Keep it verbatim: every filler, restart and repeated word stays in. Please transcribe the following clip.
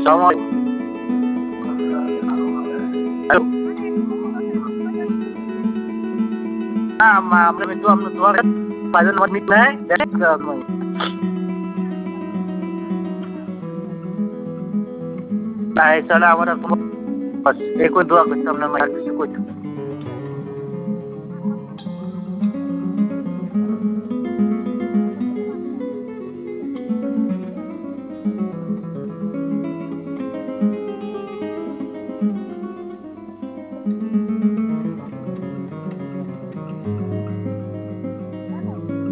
Assalamualaikum. Halo. Ah, ma, मैं तो हम तो फायदा नंबर मिलना है डायरेक्ट Nah, sana हमारा बस एक कोई दुआ करता हमने मैं कुछ